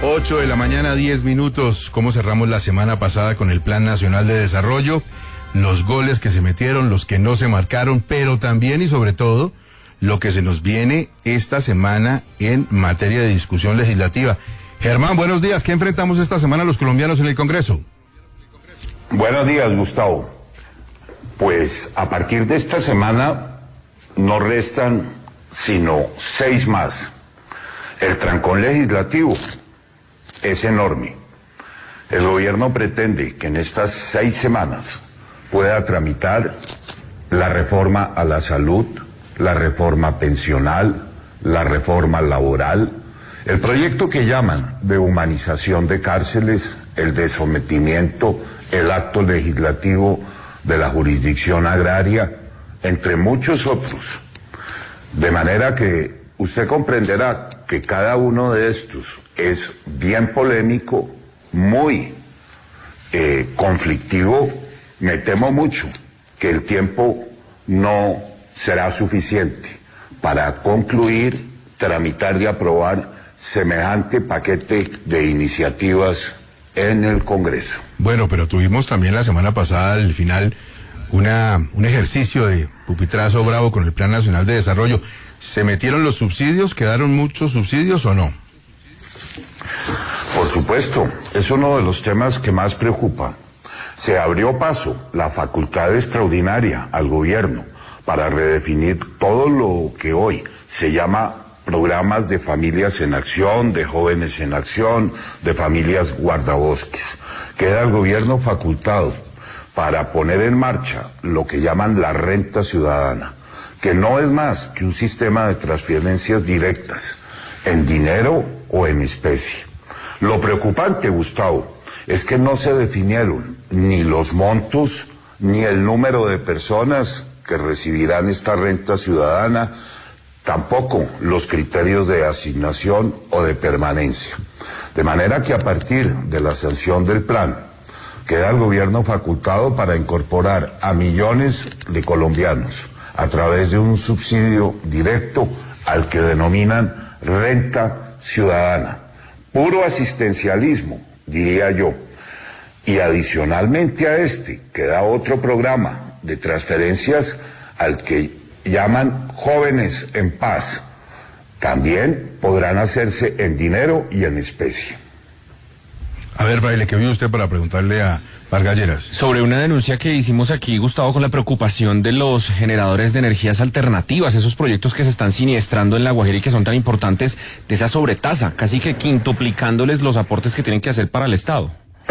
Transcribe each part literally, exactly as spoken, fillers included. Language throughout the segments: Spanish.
ocho de la mañana, diez minutos. ¿Cómo cerramos la semana pasada con el Plan Nacional de Desarrollo? Los goles que se metieron, los que no se marcaron, pero también y sobre todo lo que se nos viene esta semana en materia de discusión legislativa. Germán, buenos días. ¿Qué enfrentamos esta semana los colombianos en el Congreso? Buenos días, Gustavo. Pues a partir de esta semana no restan sino seis más. El trancón legislativo es enorme. El gobierno pretende que en estas seis semanas pueda tramitar la reforma a la salud, la reforma pensional, la reforma laboral, el proyecto que llaman de humanización de cárceles, el de sometimiento, el acto legislativo de la jurisdicción agraria, entre muchos otros. De manera que usted comprenderá que cada uno de estos es bien polémico, muy eh, conflictivo. Me temo mucho que el tiempo no será suficiente para concluir, tramitar y aprobar semejante paquete de iniciativas en el Congreso. Bueno, pero tuvimos también la semana pasada, al final, una un ejercicio de pupitrazo bravo con el Plan Nacional de Desarrollo. ¿Se metieron los subsidios? ¿Quedaron muchos subsidios o no? Por supuesto, es uno de los temas que más preocupa. Se abrió paso la facultad extraordinaria al gobierno para redefinir todo lo que hoy se llama programas de familias en acción, de jóvenes en acción, de familias guardabosques. Queda el gobierno facultado para poner en marcha lo que llaman la renta ciudadana, que no es más que un sistema de transferencias directas, en dinero o en especie. Lo preocupante, Gustavo, es que no se definieron ni los montos, ni el número de personas que recibirán esta renta ciudadana, tampoco los criterios de asignación o de permanencia. De manera que a partir de la sanción del plan, queda el gobierno facultado para incorporar a millones de colombianos a través de un subsidio directo al que denominan renta ciudadana. Puro asistencialismo, diría yo. Y adicionalmente a este, queda otro programa de transferencias al que llaman Jóvenes en Paz. También podrán hacerse en dinero y en especie. A ver, Fraile, ¿qué vio usted para preguntarle a Vargas Lleras? Sobre una denuncia que hicimos aquí, Gustavo, con la preocupación de los generadores de energías alternativas, esos proyectos que se están siniestrando en La Guajira y que son tan importantes, de esa sobretasa, casi que quintuplicándoles los aportes que tienen que hacer para el Estado.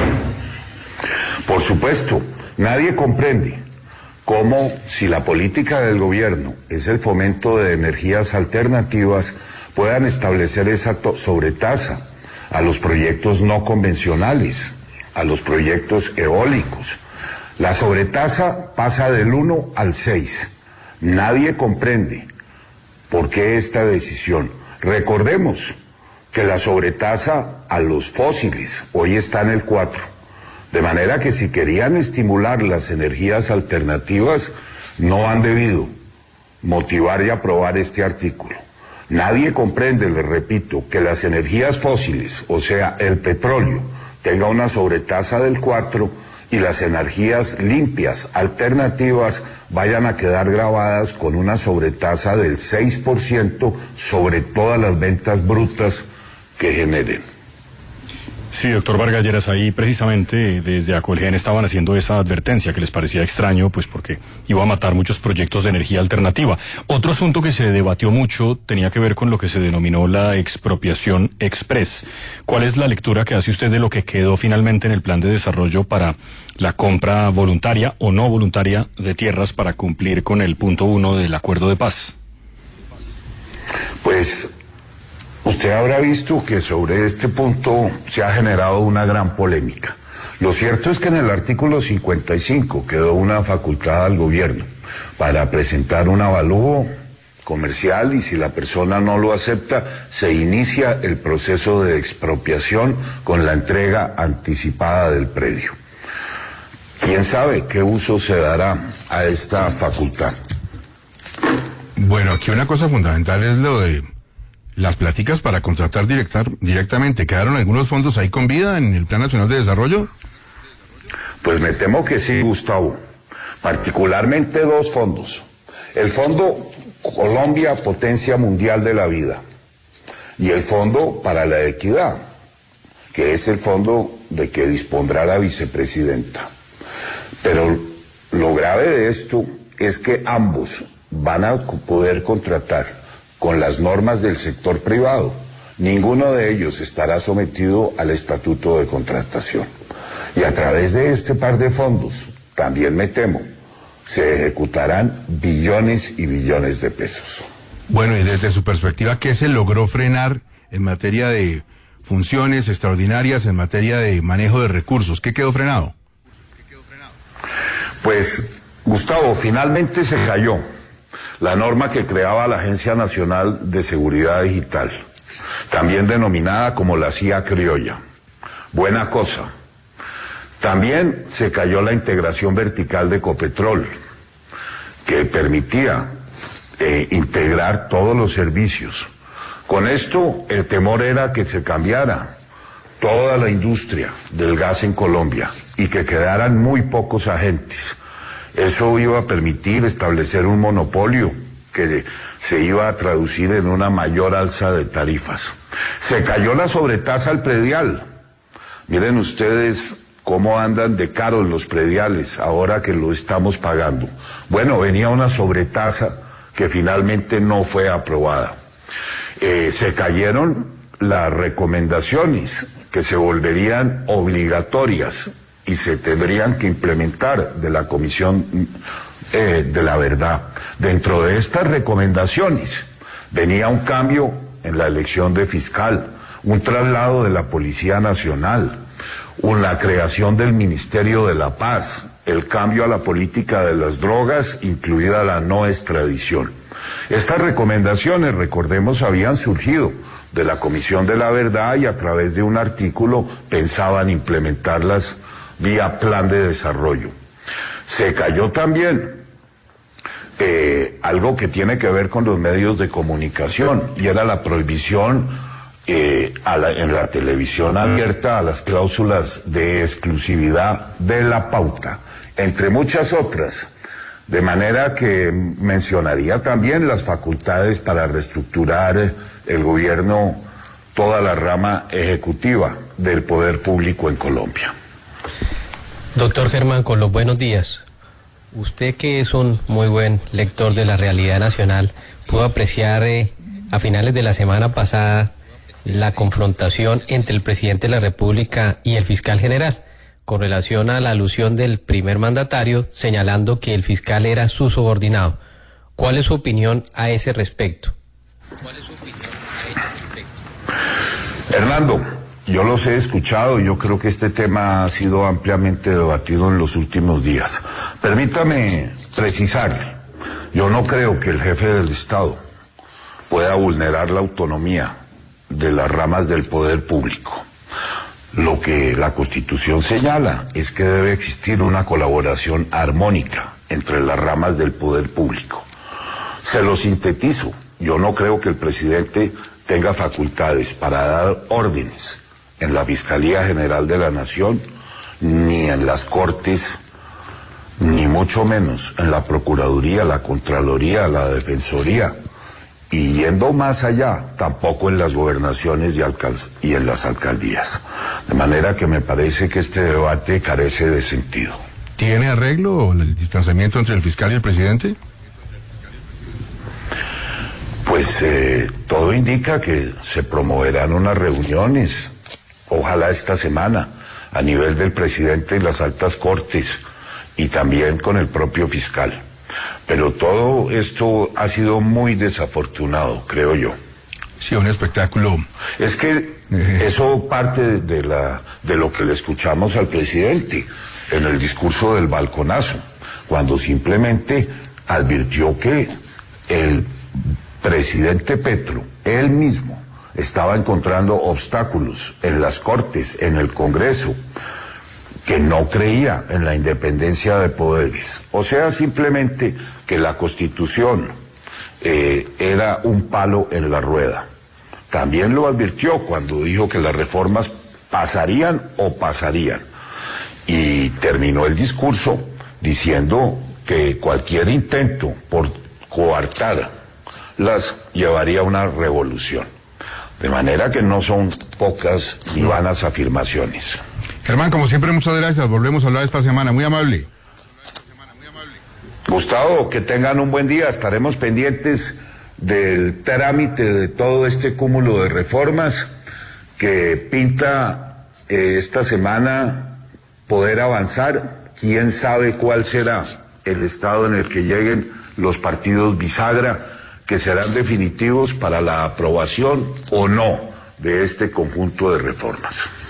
Por supuesto, nadie comprende cómo, si la política del gobierno es el fomento de energías alternativas, puedan establecer esa sobretasa a los proyectos no convencionales, a los proyectos eólicos. La sobretasa pasa del uno al seis. Nadie comprende por qué esta decisión. Recordemos que la sobretasa a los fósiles hoy está en el cuatro. De manera que si querían estimular las energías alternativas, no han debido motivar y aprobar este artículo. Nadie comprende, les repito, que las energías fósiles, o sea, el petróleo, tenga una sobretasa del cuatro y las energías limpias, alternativas, vayan a quedar grabadas con una sobretasa del seis por ciento sobre todas las ventas brutas que generen. Sí, doctor Vargas Lleras, ahí precisamente desde Acolgen estaban haciendo esa advertencia que les parecía extraño, pues porque iba a matar muchos proyectos de energía alternativa. Otro asunto que se debatió mucho tenía que ver con lo que se denominó la expropiación express. ¿Cuál es la lectura que hace usted de lo que quedó finalmente en el plan de desarrollo para la compra voluntaria o no voluntaria de tierras para cumplir con el punto uno del acuerdo de paz? Pues usted habrá visto que sobre este punto se ha generado una gran polémica. Lo cierto es que en el artículo cincuenta y cinco quedó una facultad al gobierno para presentar un avalúo comercial y si la persona no lo acepta, se inicia el proceso de expropiación con la entrega anticipada del predio. ¿Quién sabe qué uso se dará a esta facultad? Bueno, aquí una cosa fundamental es lo de las pláticas para contratar directar, directamente. ¿Quedaron algunos fondos ahí con vida en el Plan Nacional de Desarrollo? Pues me temo que sí, Gustavo. Particularmente dos fondos. El Fondo Colombia, Potencia Mundial de la Vida, y el Fondo para la Equidad, que es el fondo de que dispondrá la vicepresidenta. Pero lo grave de esto es que ambos van a poder contratar con las normas del sector privado. Ninguno de ellos estará sometido al estatuto de contratación. Y a través de este par de fondos, también me temo, se ejecutarán billones y billones de pesos. Bueno, y desde su perspectiva, ¿qué se logró frenar en materia de funciones extraordinarias, en materia de manejo de recursos? ¿Qué quedó frenado? Pues, Gustavo, finalmente se cayó la norma que creaba la Agencia Nacional de Seguridad Digital, también denominada como la C I A criolla. Buena cosa. También se cayó la integración vertical de Ecopetrol, que permitía eh, integrar todos los servicios. Con esto, el temor era que se cambiara toda la industria del gas en Colombia y que quedaran muy pocos agentes. Eso iba a permitir establecer un monopolio que se iba a traducir en una mayor alza de tarifas. Se cayó la sobretasa al predial. Miren ustedes cómo andan de caros los prediales ahora que lo estamos pagando. Bueno, venía una sobretasa que finalmente no fue aprobada. Eh, se cayeron las recomendaciones que se volverían obligatorias y se tendrían que implementar de la Comisión eh, de la Verdad. Dentro de estas recomendaciones venía un cambio en la elección de fiscal, un traslado de la Policía Nacional, la creación del Ministerio de la Paz, el cambio a la política de las drogas, incluida la no extradición. Estas recomendaciones, recordemos, habían surgido de la Comisión de la Verdad y a través de un artículo pensaban implementarlas vía plan de desarrollo. Se cayó también eh, algo que tiene que ver con los medios de comunicación y era la prohibición Eh, a la, en la televisión abierta a las cláusulas de exclusividad de la pauta, entre muchas otras, de manera que mencionaría también las facultades para reestructurar el gobierno, toda la rama ejecutiva del poder público en Colombia. Doctor Germán, con los buenos días. Usted, que es un muy buen lector de la realidad nacional, pudo apreciar eh, a finales de la semana pasada la confrontación entre el presidente de la República y el fiscal general, con relación a la alusión del primer mandatario, señalando que el fiscal era su subordinado. ¿Cuál es su opinión a ese respecto? ¿Cuál es su opinión a ese respecto? Hernando, yo los he escuchado y yo creo que este tema ha sido ampliamente debatido en los últimos días. Permítame precisarle, yo no creo que el jefe del Estado pueda vulnerar la autonomía de las ramas del poder público. Lo que la Constitución señala es que debe existir una colaboración armónica entre las ramas del poder público. Se lo sintetizo, yo no creo que el presidente tenga facultades para dar órdenes en la Fiscalía General de la Nación, ni en las Cortes, ni mucho menos en la Procuraduría, la Contraloría, la Defensoría, y yendo más allá, tampoco en las gobernaciones y, y en las alcaldías. De manera que me parece que este debate carece de sentido. ¿Tiene arreglo el distanciamiento entre el fiscal y el presidente? Pues eh, todo indica que se promoverán unas reuniones, ojalá esta semana, a nivel del presidente y las altas cortes, y también con el propio fiscal. Pero todo esto ha sido muy desafortunado, creo yo. Sí, un espectáculo. Es que eh. eso parte de, de, la, de lo que le escuchamos al presidente en el discurso del balconazo, cuando simplemente advirtió que el presidente Petro, él mismo, estaba encontrando obstáculos en las Cortes, en el Congreso, que no creía en la independencia de poderes. O sea, simplemente que la Constitución eh, era un palo en la rueda. también lo advirtió cuando dijo que las reformas pasarían o pasarían. Y terminó el discurso diciendo que cualquier intento por coartar las llevaría a una revolución. De manera que no son pocas ni vanas afirmaciones. Germán, como siempre, muchas gracias. Volvemos a hablar esta semana. Muy amable. Gustavo, que tengan un buen día. Estaremos pendientes del trámite de todo este cúmulo de reformas que pinta eh, esta semana poder avanzar. Quién sabe cuál será el estado en el que lleguen los partidos bisagra, que serán definitivos para la aprobación o no de este conjunto de reformas.